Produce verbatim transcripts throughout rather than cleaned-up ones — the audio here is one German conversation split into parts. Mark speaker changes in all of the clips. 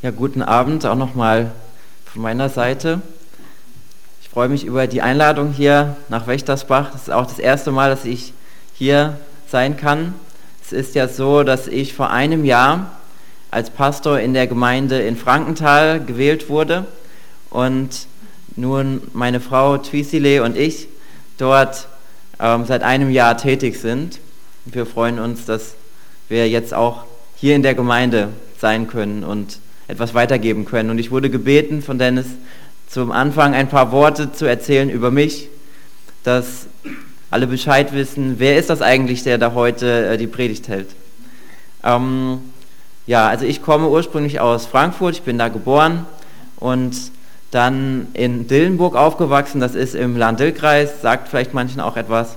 Speaker 1: Ja, guten Abend auch nochmal von meiner Seite. Ich freue mich über die Einladung hier nach Wächtersbach. Das ist auch das erste Mal, dass ich hier sein kann. Es ist ja so, dass ich vor einem Jahr als Pastor in der Gemeinde in Frankenthal gewählt wurde und nun meine Frau Twisile und ich dort ähm, seit einem Jahr tätig sind. Wir freuen uns, dass wir jetzt auch hier in der Gemeinde sein können und etwas weitergeben können. Und ich wurde gebeten von Dennis, zum Anfang ein paar Worte zu erzählen über mich, dass alle Bescheid wissen, wer ist das eigentlich, der da heute äh, die Predigt hält. Ähm, ja, also ich komme ursprünglich aus Frankfurt, ich bin da geboren und dann in Dillenburg aufgewachsen, das ist im Lahn-Dill-Kreis, sagt vielleicht manchen auch etwas.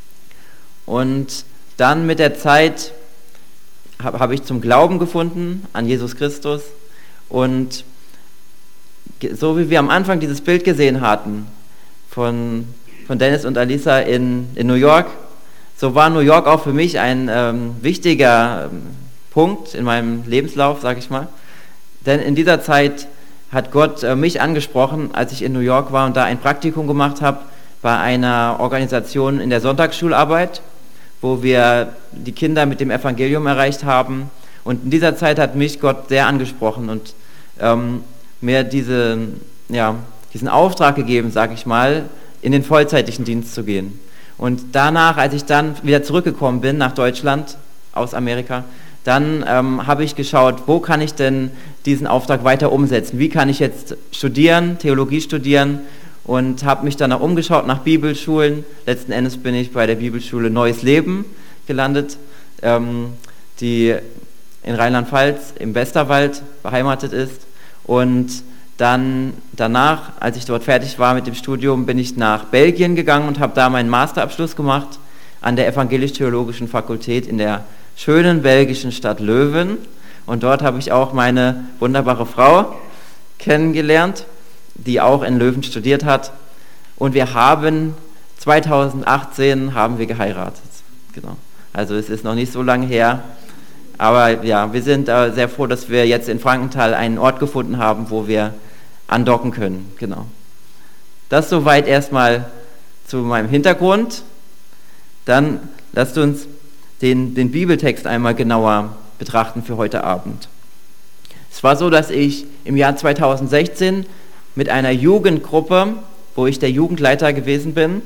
Speaker 1: Und dann mit der Zeit habe hab ich zum Glauben gefunden an Jesus Christus. Und so wie wir am Anfang dieses Bild gesehen hatten von, von Dennis und Alisa in, in New York, so war New York auch für mich ein ähm, wichtiger ähm, Punkt in meinem Lebenslauf, sage ich mal. Denn in dieser Zeit hat Gott äh, mich angesprochen, als ich in New York war und da ein Praktikum gemacht habe bei einer Organisation in der Sonntagsschularbeit, wo wir die Kinder mit dem Evangelium erreicht haben. Und in dieser Zeit hat mich Gott sehr angesprochen und ähm, mir diese, ja, diesen Auftrag gegeben, sage ich mal, in den vollzeitlichen Dienst zu gehen. Und danach, als ich dann wieder zurückgekommen bin nach Deutschland, aus Amerika, dann ähm, habe ich geschaut, wo kann ich denn diesen Auftrag weiter umsetzen? Wie kann ich jetzt studieren, Theologie studieren? Und habe mich dann auch umgeschaut nach Bibelschulen. Letzten Endes bin ich bei der Bibelschule Neues Leben gelandet, ähm, die in Rheinland-Pfalz im Westerwald beheimatet ist. Und dann danach, als ich dort fertig war mit dem Studium, bin ich nach Belgien gegangen und habe da meinen Masterabschluss gemacht an der Evangelisch-Theologischen Fakultät in der schönen belgischen Stadt Leuven. Und dort habe ich auch meine wunderbare Frau kennengelernt, die auch in Leuven studiert hat. Und wir haben zweitausendachtzehn haben wir geheiratet. Genau. Also es ist noch nicht so lange her. Aber ja, wir sind äh, sehr froh, dass wir jetzt in Frankenthal einen Ort gefunden haben, wo wir andocken können. Genau. Das soweit erstmal zu meinem Hintergrund. Dann lasst uns den, den Bibeltext einmal genauer betrachten für heute Abend. Es war so, dass ich im Jahr zweitausendsechzehn mit einer Jugendgruppe, wo ich der Jugendleiter gewesen bin,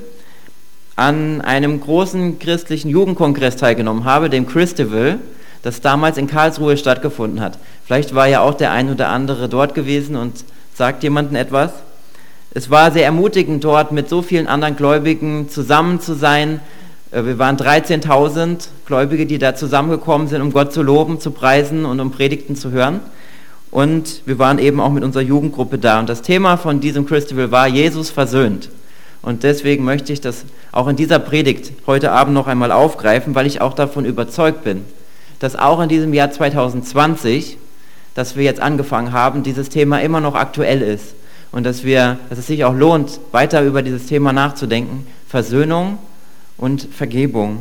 Speaker 1: an einem großen christlichen Jugendkongress teilgenommen habe, dem Christival, das damals in Karlsruhe stattgefunden hat. Vielleicht war ja auch der ein oder andere dort gewesen und sagt jemandem etwas. Es war sehr ermutigend, dort mit so vielen anderen Gläubigen zusammen zu sein. Wir waren dreizehntausend Gläubige, die da zusammengekommen sind, um Gott zu loben, zu preisen und um Predigten zu hören. Und wir waren eben auch mit unserer Jugendgruppe da. Und das Thema von diesem Christival war Jesus versöhnt. Und deswegen möchte ich das auch in dieser Predigt heute Abend noch einmal aufgreifen, weil ich auch davon überzeugt bin, dass auch in diesem Jahr zweitausendzwanzig, das wir jetzt angefangen haben, dieses Thema immer noch aktuell ist. Und dass, wir, dass es sich auch lohnt, weiter über dieses Thema nachzudenken. Versöhnung und Vergebung.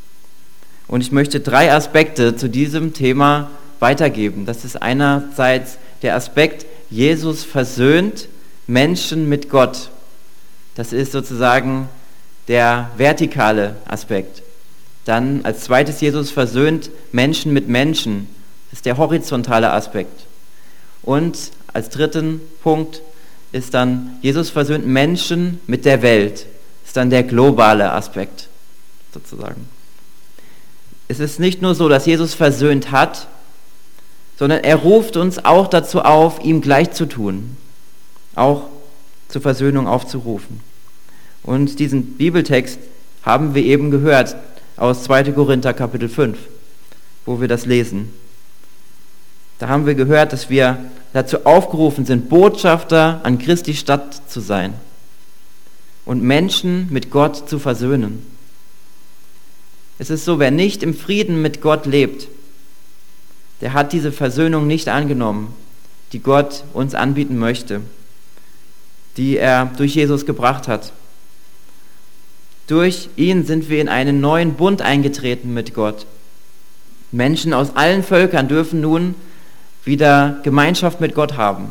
Speaker 1: Und ich möchte drei Aspekte zu diesem Thema weitergeben. Das ist einerseits der Aspekt, Jesus versöhnt Menschen mit Gott. Das ist sozusagen der vertikale Aspekt. Dann als zweites, Jesus versöhnt Menschen mit Menschen. Das ist der horizontale Aspekt. Und als dritten Punkt ist dann, Jesus versöhnt Menschen mit der Welt. Das ist dann der globale Aspekt, sozusagen. Es ist nicht nur so, dass Jesus versöhnt hat, sondern er ruft uns auch dazu auf, ihm gleich zu tun, auch zur Versöhnung aufzurufen. Und diesen Bibeltext haben wir eben gehört aus zweiter Korinther Kapitel fünf, wo wir das lesen. Da haben wir gehört, dass wir dazu aufgerufen sind, Botschafter an Christi Stadt zu sein und Menschen mit Gott zu versöhnen. Es ist so, wer nicht im Frieden mit Gott lebt, der hat diese Versöhnung nicht angenommen, die Gott uns anbieten möchte, die er durch Jesus gebracht hat. Durch ihn sind wir in einen neuen Bund eingetreten mit Gott. Menschen aus allen Völkern dürfen nun wieder Gemeinschaft mit Gott haben.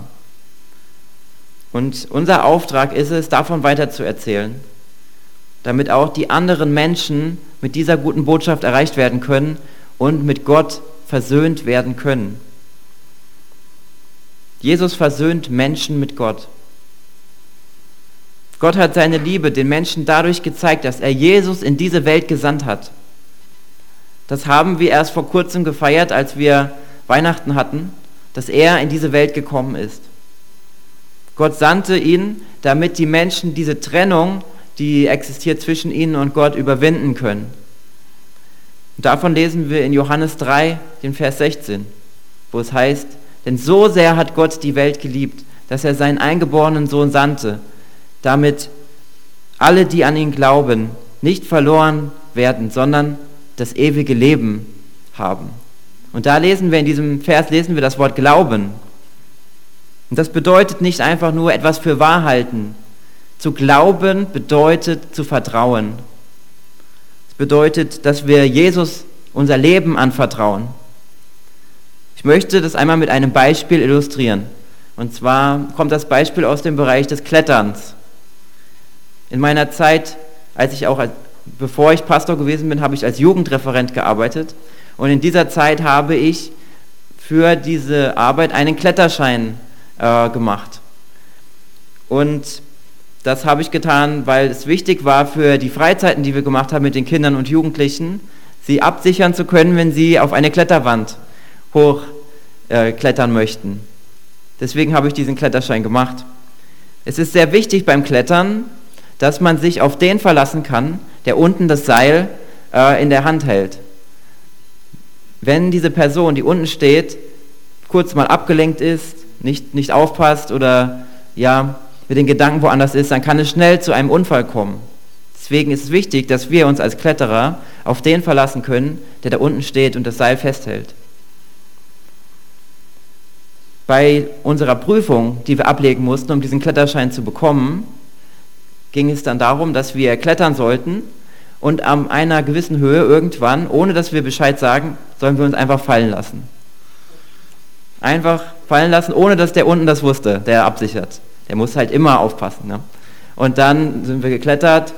Speaker 1: Und unser Auftrag ist es, davon weiterzuerzählen, damit auch die anderen Menschen mit dieser guten Botschaft erreicht werden können und mit Gott versöhnt werden können. Jesus versöhnt Menschen mit Gott. Gott hat seine Liebe den Menschen dadurch gezeigt, dass er Jesus in diese Welt gesandt hat. Das haben wir erst vor kurzem gefeiert, als wir Weihnachten hatten, dass er in diese Welt gekommen ist. Gott sandte ihn, damit die Menschen diese Trennung, die existiert zwischen ihnen und Gott, überwinden können. Und davon lesen wir in Johannes drei, den Vers sechzehn, wo es heißt, denn so sehr hat Gott die Welt geliebt, dass er seinen eingeborenen Sohn sandte, damit alle, die an ihn glauben, nicht verloren werden, sondern das ewige Leben haben. Und da lesen wir, in diesem Vers lesen wir das Wort Glauben. Und das bedeutet nicht einfach nur etwas für wahr halten. Zu glauben bedeutet zu vertrauen. Es bedeutet, dass wir Jesus unser Leben anvertrauen. Ich möchte das einmal mit einem Beispiel illustrieren. Und zwar kommt das Beispiel aus dem Bereich des Kletterns. In meiner Zeit, als ich auch, als, bevor ich Pastor gewesen bin, habe ich als Jugendreferent gearbeitet. Und in dieser Zeit habe ich für diese Arbeit einen Kletterschein äh, gemacht. Und das habe ich getan, weil es wichtig war für die Freizeiten, die wir gemacht haben mit den Kindern und Jugendlichen, sie absichern zu können, wenn sie auf eine Kletterwand hochklettern äh, möchten. Deswegen habe ich diesen Kletterschein gemacht. Es ist sehr wichtig beim Klettern, dass man sich auf den verlassen kann, der unten das Seil äh, in der Hand hält. Wenn diese Person, die unten steht, kurz mal abgelenkt ist, nicht, nicht aufpasst oder ja, mit den Gedanken woanders ist, dann kann es schnell zu einem Unfall kommen. Deswegen ist es wichtig, dass wir uns als Kletterer auf den verlassen können, der da unten steht und das Seil festhält. Bei unserer Prüfung, die wir ablegen mussten, um diesen Kletterschein zu bekommen, ging es dann darum, dass wir klettern sollten und an einer gewissen Höhe irgendwann, ohne dass wir Bescheid sagen, sollen wir uns einfach fallen lassen. Einfach fallen lassen, ohne dass der unten das wusste, der absichert. Der muss halt immer aufpassen. Ne? Und dann sind wir geklettert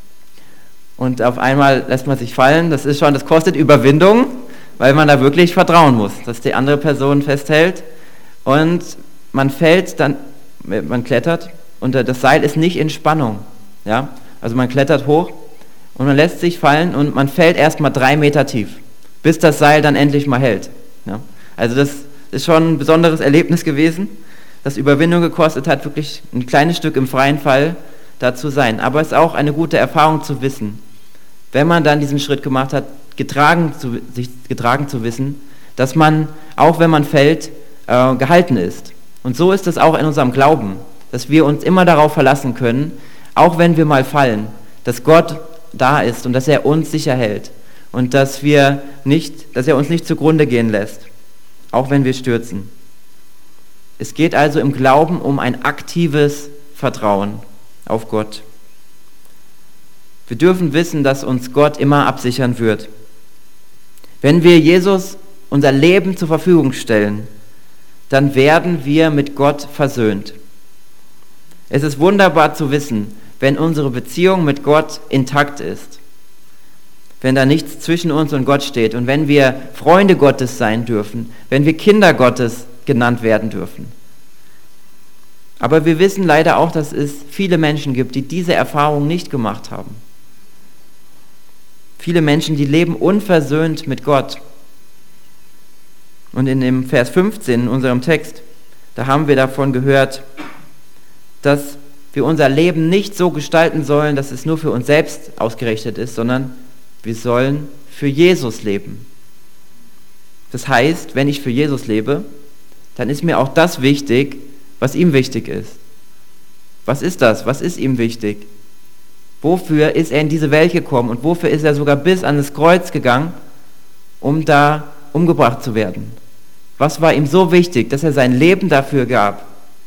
Speaker 1: und auf einmal lässt man sich fallen. Das ist schon, das kostet Überwindung, weil man da wirklich vertrauen muss, dass die andere Person festhält. Und man fällt dann, man klettert und das Seil ist nicht in Spannung. Ja? Also man klettert hoch und man lässt sich fallen und man fällt erstmal drei Meter tief, bis das Seil dann endlich mal hält. Ja? Also das ist schon ein besonderes Erlebnis gewesen, das Überwindung gekostet hat, wirklich ein kleines Stück im freien Fall da zu sein. Aber es ist auch eine gute Erfahrung zu wissen, wenn man dann diesen Schritt gemacht hat, getragen zu, sich getragen zu wissen, dass man, auch wenn man fällt, äh, gehalten ist. Und so ist es auch in unserem Glauben, dass wir uns immer darauf verlassen können, auch wenn wir mal fallen, dass Gott da ist und dass er uns sicher hält und dass wir nicht, dass er uns nicht zugrunde gehen lässt, auch wenn wir stürzen. Es geht also im Glauben um ein aktives Vertrauen auf Gott. Wir dürfen wissen, dass uns Gott immer absichern wird. Wenn wir Jesus unser Leben zur Verfügung stellen, dann werden wir mit Gott versöhnt. Es ist wunderbar zu wissen, wenn unsere Beziehung mit Gott intakt ist, wenn da nichts zwischen uns und Gott steht und wenn wir Freunde Gottes sein dürfen, wenn wir Kinder Gottes genannt werden dürfen. Aber wir wissen leider auch, dass es viele Menschen gibt, die diese Erfahrung nicht gemacht haben. Viele Menschen, die leben unversöhnt mit Gott. Und in dem Vers fünfzehn in unserem Text, da haben wir davon gehört, dass wir unser Leben nicht so gestalten sollen, dass es nur für uns selbst ausgerichtet ist, sondern wir sollen für Jesus leben. Das heißt, wenn ich für Jesus lebe, dann ist mir auch das wichtig, was ihm wichtig ist. Was ist das? Was ist ihm wichtig? Wofür ist er in diese Welt gekommen und wofür ist er sogar bis an das Kreuz gegangen, um da umgebracht zu werden? Was war ihm so wichtig, dass er sein Leben dafür gab?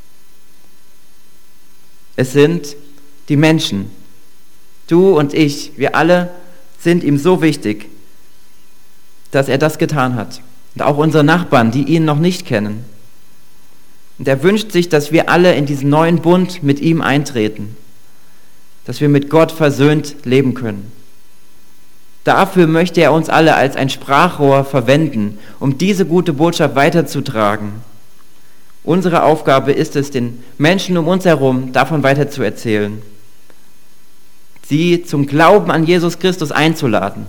Speaker 1: Es sind die Menschen. Du und ich, wir alle sind ihm so wichtig, dass er das getan hat. und auch unsere Nachbarn, die ihn noch nicht kennen. Und er wünscht sich, dass wir alle in diesen neuen Bund mit ihm eintreten, dass wir mit Gott versöhnt leben können. Dafür möchte er uns alle als ein Sprachrohr verwenden, um diese gute Botschaft weiterzutragen. Unsere Aufgabe ist es, den Menschen um uns herum davon weiterzuerzählen, sie zum Glauben an Jesus Christus einzuladen.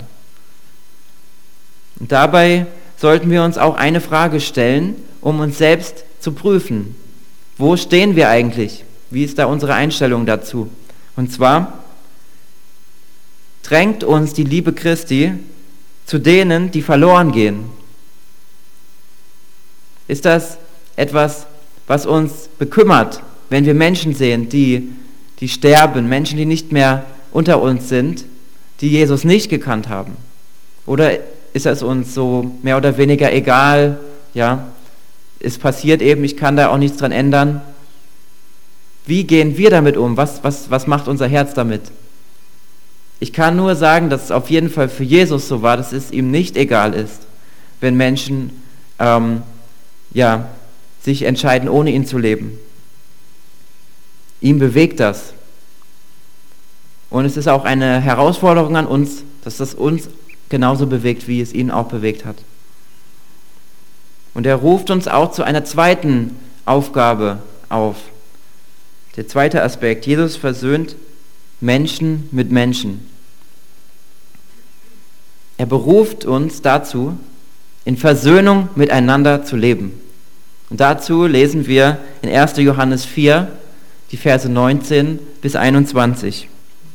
Speaker 1: Und dabei sollten wir uns auch eine Frage stellen, um uns selbst zu prüfen. Wo stehen wir eigentlich? Wie ist da unsere Einstellung dazu? Und zwar drängt uns die Liebe Christi zu denen, die verloren gehen. Ist das etwas, was uns bekümmert, wenn wir Menschen sehen, die, die sterben, Menschen, die nicht mehr unter uns sind, die Jesus nicht gekannt haben? Oder ist es uns so mehr oder weniger egal, ja, es passiert eben, ich kann da auch nichts dran ändern. Wie gehen wir damit um? Was, was, was macht unser Herz damit? Ich kann nur sagen, dass es auf jeden Fall für Jesus so war, dass es ihm nicht egal ist, wenn Menschen ähm, ja, sich entscheiden, ohne ihn zu leben. Ihm bewegt das. Und es ist auch eine Herausforderung an uns, dass das uns genauso bewegt, wie es ihn auch bewegt hat. Und er ruft uns auch zu einer zweiten Aufgabe auf. Der zweite Aspekt: Jesus versöhnt Menschen mit Menschen. Er beruft uns dazu, in Versöhnung miteinander zu leben. Und dazu lesen wir in erster Johannes vier, die Verse neunzehn bis einundzwanzig.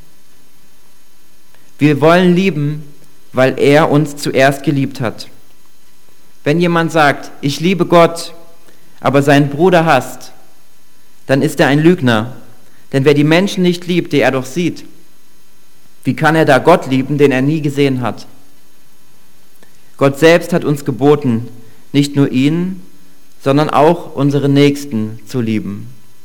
Speaker 1: Wir wollen lieben, weil er uns zuerst geliebt hat. Wenn jemand sagt, ich liebe Gott, aber seinen Bruder hasst, dann ist er ein Lügner. Denn wer die Menschen nicht liebt, die er doch sieht, wie kann er da Gott lieben, den er nie gesehen hat? Gott selbst hat uns geboten, nicht nur ihn, sondern auch unsere Nächsten zu lieben.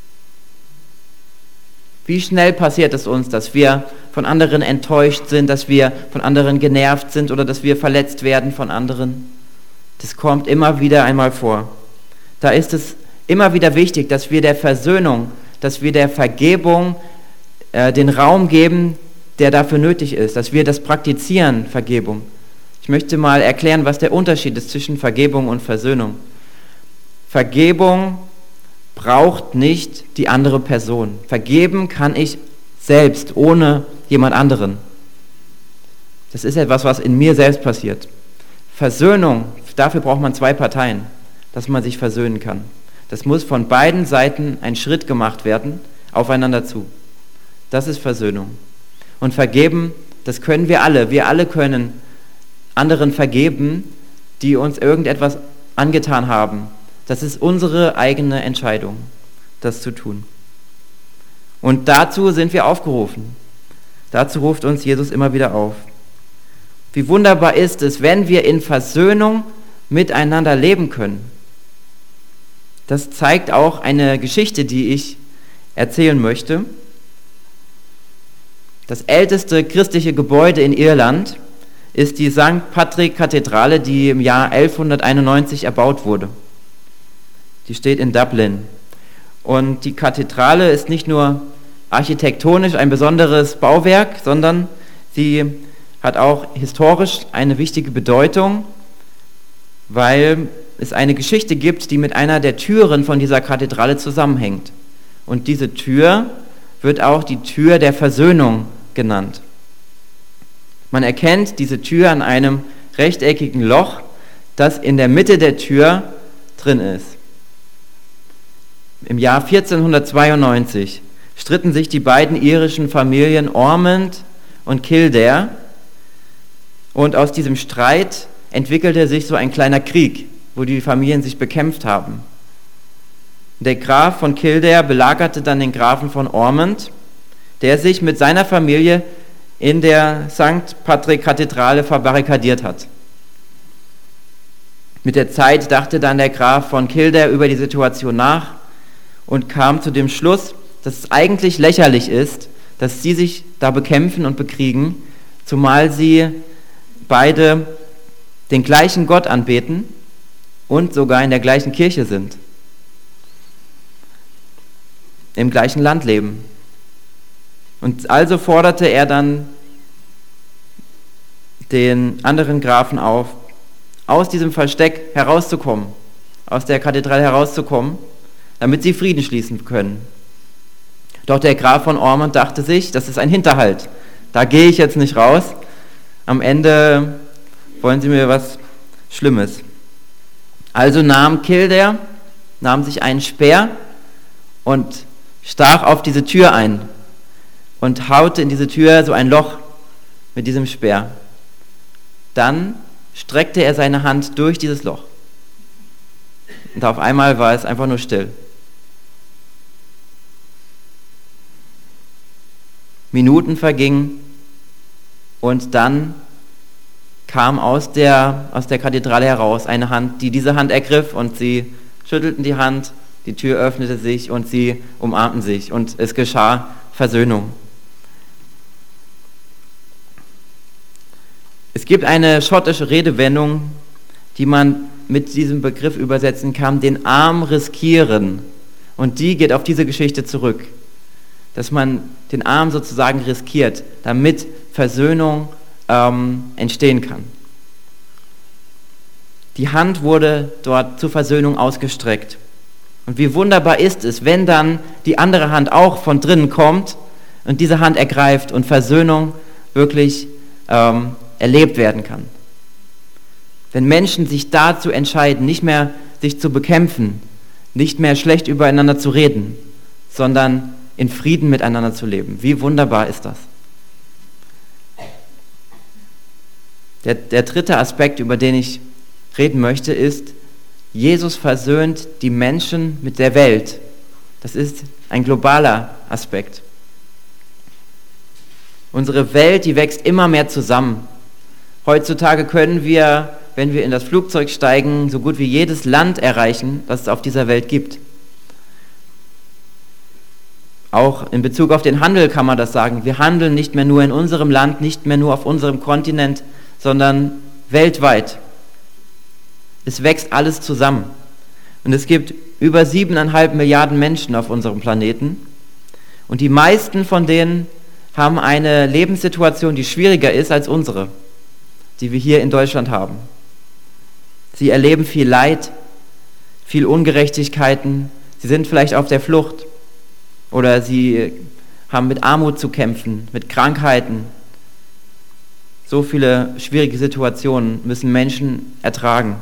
Speaker 1: Wie schnell passiert es uns, dass wir von anderen enttäuscht sind, dass wir von anderen genervt sind oder dass wir verletzt werden von anderen? Das kommt immer wieder einmal vor. Da ist es immer wieder wichtig, dass wir der Versöhnung, dass wir der Vergebung äh, den Raum geben, der dafür nötig ist, dass wir das praktizieren, Vergebung. Ich möchte mal erklären, was der Unterschied ist zwischen Vergebung und Versöhnung. Vergebung braucht nicht die andere Person. Vergeben kann ich selbst, ohne jemand anderen. Das ist etwas, was in mir selbst passiert. Versöhnung, dafür braucht man zwei Parteien, dass man sich versöhnen kann. Das muss von beiden Seiten ein Schritt gemacht werden, aufeinander zu. Das ist Versöhnung. Und vergeben, das können wir alle. Wir alle können anderen vergeben, die uns irgendetwas angetan haben. Das ist unsere eigene Entscheidung, das zu tun. Und dazu sind wir aufgerufen. Dazu ruft uns Jesus immer wieder auf. Wie wunderbar ist es, wenn wir in Versöhnung miteinander leben können. Das zeigt auch eine Geschichte, die ich erzählen möchte. Das älteste christliche Gebäude in Irland ist die Sankt Patrick-Kathedrale, die im Jahr elfhunderteinundneunzig erbaut wurde. Die steht in Dublin. Und die Kathedrale ist nicht nur architektonisch ein besonderes Bauwerk, sondern sie hat auch historisch eine wichtige Bedeutung, weil es eine Geschichte gibt, die mit einer der Türen von dieser Kathedrale zusammenhängt. Und diese Tür wird auch die Tür der Versöhnung genannt. Man erkennt diese Tür an einem rechteckigen Loch, das in der Mitte der Tür drin ist. Im Jahr vierzehnhundertzweiundneunzig stritten sich die beiden irischen Familien Ormond und Kildare, und aus diesem Streit entwickelte sich so ein kleiner Krieg, wo die Familien sich bekämpft haben. Der Graf von Kildare belagerte dann den Grafen von Ormond, der sich mit seiner Familie in der Sankt Patrick-Kathedrale verbarrikadiert hat. Mit der Zeit dachte dann der Graf von Kildare über die Situation nach und kam zu dem Schluss, dass es eigentlich lächerlich ist, dass sie sich da bekämpfen und bekriegen, zumal sie beide den gleichen Gott anbeten und sogar in der gleichen Kirche sind, im gleichen Land leben. Und also forderte er dann den anderen Grafen auf, aus diesem Versteck herauszukommen, aus der Kathedrale herauszukommen, damit sie Frieden schließen können. Doch der Graf von Ormond dachte sich, das ist ein Hinterhalt, da gehe ich jetzt nicht raus, am Ende wollen sie mir was Schlimmes. Also nahm Kildare, nahm sich einen Speer und stach auf diese Tür ein und haute in diese Tür so ein Loch mit diesem Speer. Dann streckte er seine Hand durch dieses Loch. Und auf einmal war es einfach nur still. Minuten vergingen und dann kam aus der, aus der Kathedrale heraus eine Hand, die diese Hand ergriff, und sie schüttelten die Hand, die Tür öffnete sich und sie umarmten sich und es geschah Versöhnung. Es gibt eine schottische Redewendung, die man mit diesem Begriff übersetzen kann, den Arm riskieren. Und die geht auf diese Geschichte zurück, dass man den Arm sozusagen riskiert, damit Versöhnung ähm, entstehen kann. Die Hand wurde dort zur Versöhnung ausgestreckt. Und wie wunderbar ist es, wenn dann die andere Hand auch von drinnen kommt und diese Hand ergreift und Versöhnung wirklich ähm, erlebt werden kann. Wenn Menschen sich dazu entscheiden, nicht mehr sich zu bekämpfen, nicht mehr schlecht übereinander zu reden, sondern in Frieden miteinander zu leben. Wie wunderbar ist das? Der, der dritte Aspekt, über den ich reden möchte, ist, Jesus versöhnt die Menschen mit der Welt. Das ist ein globaler Aspekt. Unsere Welt, die wächst immer mehr zusammen. Heutzutage können wir, wenn wir in das Flugzeug steigen, so gut wie jedes Land erreichen, das es auf dieser Welt gibt. Auch in Bezug auf den Handel kann man das sagen. Wir handeln nicht mehr nur in unserem Land, nicht mehr nur auf unserem Kontinent, sondern weltweit. Es wächst alles zusammen. Und es gibt über siebeneinhalb Milliarden Menschen auf unserem Planeten. Und die meisten von denen haben eine Lebenssituation, die schwieriger ist als unsere, die wir hier in Deutschland haben. Sie erleben viel Leid, viel Ungerechtigkeiten. Sie sind vielleicht auf der Flucht oder sie haben mit Armut zu kämpfen, mit Krankheiten. So viele schwierige Situationen müssen Menschen ertragen.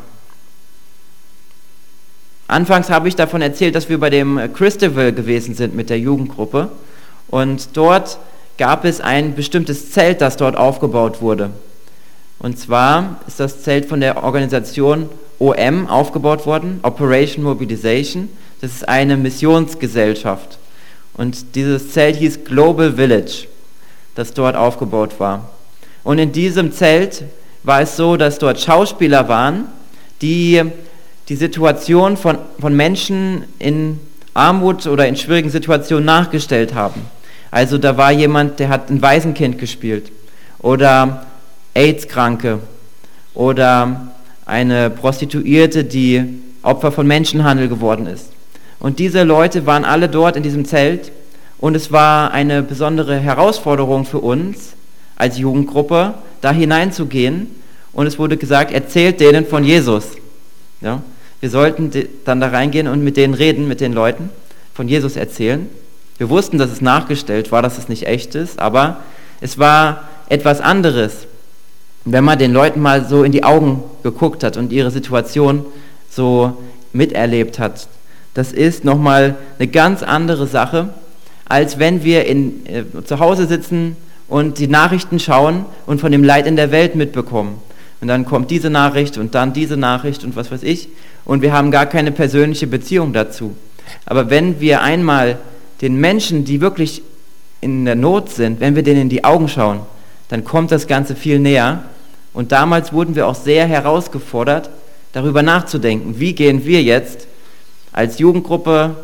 Speaker 1: Anfangs habe ich davon erzählt, dass wir bei dem Christavel gewesen sind mit der Jugendgruppe, und dort gab es ein bestimmtes Zelt, das dort aufgebaut wurde. Und zwar ist das Zelt von der Organisation O M aufgebaut worden, Operation Mobilization. Das ist eine Missionsgesellschaft. Und dieses Zelt hieß Global Village, das dort aufgebaut war. Und in diesem Zelt war es so, dass dort Schauspieler waren, die die Situation von, von Menschen in Armut oder in schwierigen Situationen nachgestellt haben. Also da war jemand, der hat ein Waisenkind gespielt oder AIDS-Kranke oder eine Prostituierte, die Opfer von Menschenhandel geworden ist. Und diese Leute waren alle dort in diesem Zelt, und es war eine besondere Herausforderung für uns als Jugendgruppe, da hineinzugehen, und es wurde gesagt, erzählt denen von Jesus. Ja? Wir sollten dann da reingehen und mit denen reden, mit den Leuten, von Jesus erzählen. Wir wussten, dass es nachgestellt war, dass es nicht echt ist, aber es war etwas anderes, wenn man den Leuten mal so in die Augen geguckt hat und ihre Situation so miterlebt hat. Das ist nochmal eine ganz andere Sache, als wenn wir in, äh, zu Hause sitzen und die Nachrichten schauen und von dem Leid in der Welt mitbekommen. Und dann kommt diese Nachricht und dann diese Nachricht und was weiß ich, und wir haben gar keine persönliche Beziehung dazu. Aber wenn wir einmal den Menschen, die wirklich in der Not sind, wenn wir denen in die Augen schauen, dann kommt das Ganze viel näher. Und damals wurden wir auch sehr herausgefordert, darüber nachzudenken, wie gehen wir jetzt als Jugendgruppe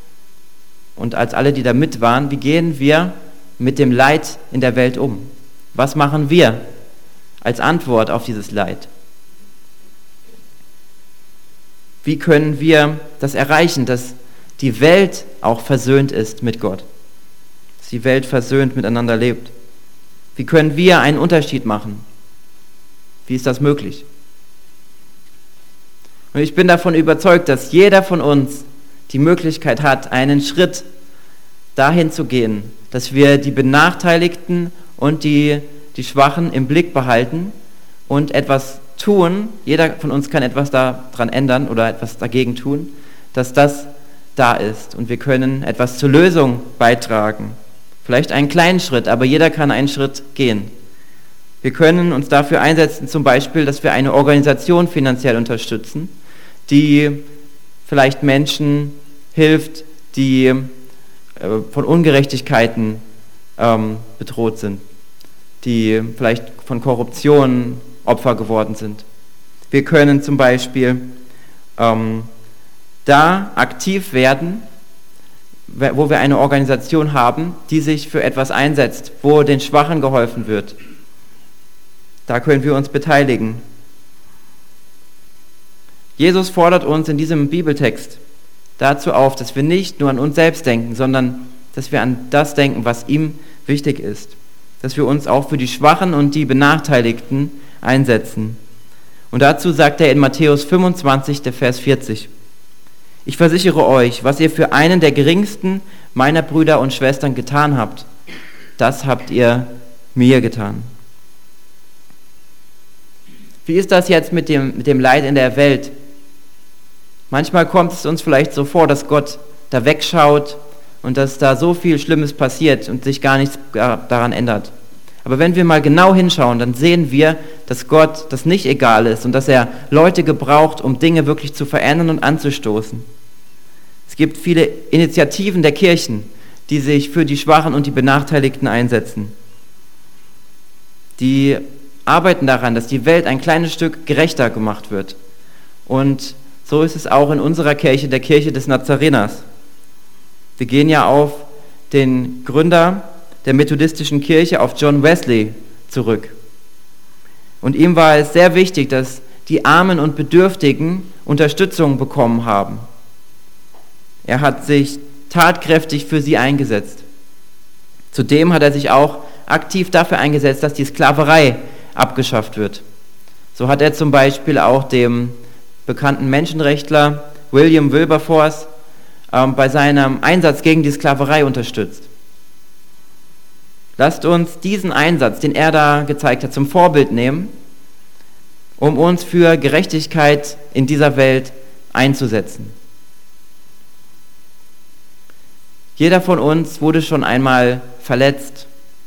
Speaker 1: und als alle, die da mit waren, wie gehen wir mit dem Leid in der Welt um? Was machen wir als Antwort auf dieses Leid? Wie können wir das erreichen, dass die Welt auch versöhnt ist mit Gott? Dass die Welt versöhnt miteinander lebt? Wie können wir einen Unterschied machen? Wie ist das möglich? Und ich bin davon überzeugt, dass jeder von uns die Möglichkeit hat, einen Schritt dahin zu gehen, dass wir die Benachteiligten und die, die Schwachen im Blick behalten und etwas tun. Jeder von uns kann etwas daran ändern oder etwas dagegen tun, dass das da ist. Und wir können etwas zur Lösung beitragen. Vielleicht einen kleinen Schritt, aber jeder kann einen Schritt gehen. Wir können uns dafür einsetzen, zum Beispiel, dass wir eine Organisation finanziell unterstützen, die vielleicht Menschen hilft, die äh, von Ungerechtigkeiten ähm, bedroht sind, die vielleicht von Korruption Opfer geworden sind. Wir können zum Beispiel ähm, da aktiv werden, wo wir eine Organisation haben, die sich für etwas einsetzt, wo den Schwachen geholfen wird. Da können wir uns beteiligen. Jesus fordert uns in diesem Bibeltext dazu auf, dass wir nicht nur an uns selbst denken, sondern dass wir an das denken, was ihm wichtig ist. Dass wir uns auch für die Schwachen und die Benachteiligten einsetzen. Und dazu sagt er in Matthäus fünfundzwanzig, der Vers vierzig: Ich versichere euch, was ihr für einen der geringsten meiner Brüder und Schwestern getan habt, das habt ihr mir getan. Wie ist das jetzt mit dem, mit dem Leid in der Welt? Manchmal kommt es uns vielleicht so vor, dass Gott da wegschaut und dass da so viel Schlimmes passiert und sich gar nichts daran ändert. Aber wenn wir mal genau hinschauen, dann sehen wir, dass Gott das nicht egal ist und dass er Leute gebraucht, um Dinge wirklich zu verändern und anzustoßen. Es gibt viele Initiativen der Kirchen, die sich für die Schwachen und die Benachteiligten einsetzen. Die arbeiten daran, dass die Welt ein kleines Stück gerechter gemacht wird. Und so ist es auch in unserer Kirche, der Kirche des Nazareners. Wir gehen ja auf den Gründer der methodistischen Kirche, auf John Wesley, zurück. Und ihm war es sehr wichtig, dass die Armen und Bedürftigen Unterstützung bekommen haben. Er hat sich tatkräftig für sie eingesetzt. Zudem hat er sich auch aktiv dafür eingesetzt, dass die Sklaverei abgeschafft wird. So hat er zum Beispiel auch dem bekannten Menschenrechtler William Wilberforce äh, bei seinem Einsatz gegen die Sklaverei unterstützt. Lasst uns diesen Einsatz, den er da gezeigt hat, zum Vorbild nehmen, um uns für Gerechtigkeit in dieser Welt einzusetzen. Jeder von uns wurde schon einmal verletzt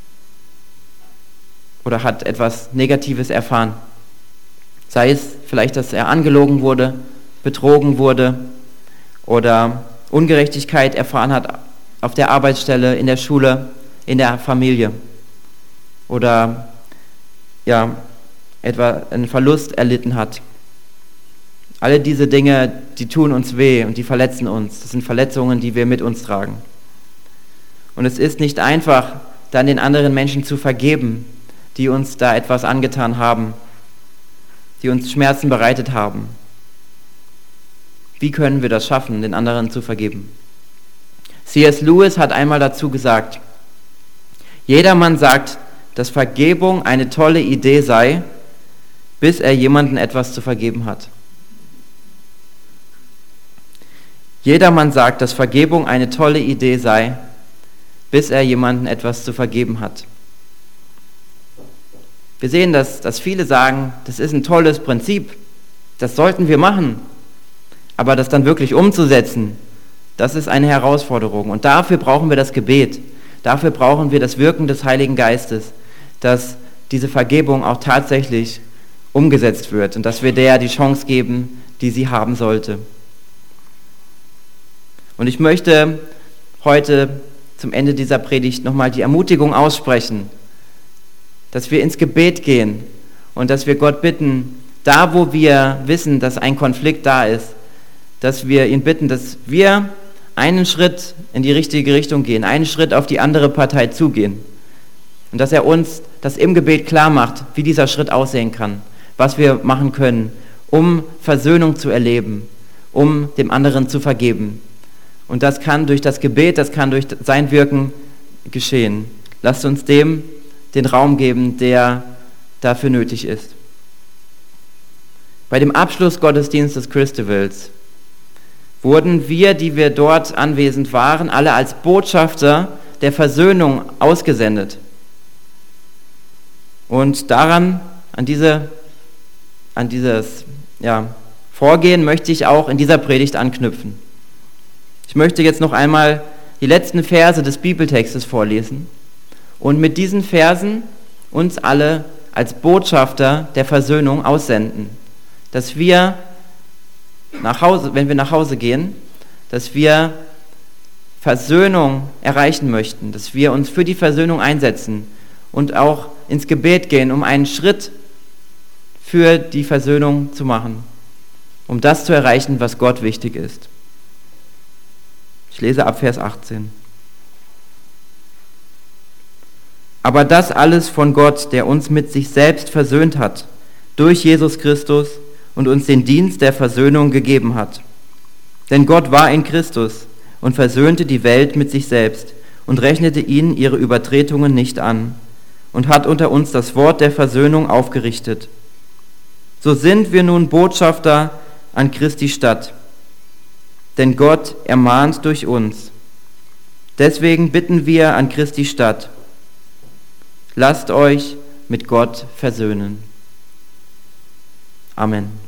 Speaker 1: oder hat etwas Negatives erfahren. Sei es vielleicht, dass er angelogen wurde, betrogen wurde oder Ungerechtigkeit erfahren hat auf der Arbeitsstelle, in der Schule, in der Familie oder ja, etwa einen Verlust erlitten hat. Alle diese Dinge, die tun uns weh und die verletzen uns. Das sind Verletzungen, die wir mit uns tragen. Und es ist nicht einfach, dann den anderen Menschen zu vergeben, die uns da etwas angetan haben, die uns Schmerzen bereitet haben. Wie können wir das schaffen, den anderen zu vergeben? C S Lewis hat einmal dazu gesagt: Jedermann sagt, dass Vergebung eine tolle Idee sei, bis er jemandem etwas zu vergeben hat. Jedermann sagt, dass Vergebung eine tolle Idee sei, bis er jemandem etwas zu vergeben hat. Wir sehen, dass, dass viele sagen, das ist ein tolles Prinzip, das sollten wir machen, aber das dann wirklich umzusetzen, das ist eine Herausforderung. Und dafür brauchen wir das Gebet, dafür brauchen wir das Wirken des Heiligen Geistes, dass diese Vergebung auch tatsächlich umgesetzt wird und dass wir der die Chance geben, die sie haben sollte. Und ich möchte heute zum Ende dieser Predigt nochmal die Ermutigung aussprechen, dass wir ins Gebet gehen und dass wir Gott bitten, da wo wir wissen, dass ein Konflikt da ist, dass wir ihn bitten, dass wir einen Schritt in die richtige Richtung gehen, einen Schritt auf die andere Partei zugehen. Und dass er uns das im Gebet klar macht, wie dieser Schritt aussehen kann, was wir machen können, um Versöhnung zu erleben, um dem anderen zu vergeben. Und das kann durch das Gebet, das kann durch sein Wirken geschehen. Lasst uns dem den Raum geben, der dafür nötig ist. Bei dem Abschlussgottesdienst des Christivals wurden wir, die wir dort anwesend waren, alle als Botschafter der Versöhnung ausgesendet. Und daran, an, diese, an dieses ja, Vorgehen möchte ich auch in dieser Predigt anknüpfen. Ich möchte jetzt noch einmal die letzten Verse des Bibeltextes vorlesen und mit diesen Versen uns alle als Botschafter der Versöhnung aussenden, dass wir nach Hause, wenn wir nach Hause gehen, dass wir Versöhnung erreichen möchten, dass wir uns für die Versöhnung einsetzen und auch ins Gebet gehen, um einen Schritt für die Versöhnung zu machen, um das zu erreichen, was Gott wichtig ist. Ich lese ab Vers achtzehn. Aber das alles von Gott, der uns mit sich selbst versöhnt hat, durch Jesus Christus und uns den Dienst der Versöhnung gegeben hat. Denn Gott war in Christus und versöhnte die Welt mit sich selbst und rechnete ihnen ihre Übertretungen nicht an und hat unter uns das Wort der Versöhnung aufgerichtet. So sind wir nun Botschafter an Christi Stadt, denn Gott ermahnt durch uns. Deswegen bitten wir an Christi Stadt, lasst euch mit Gott versöhnen. Amen.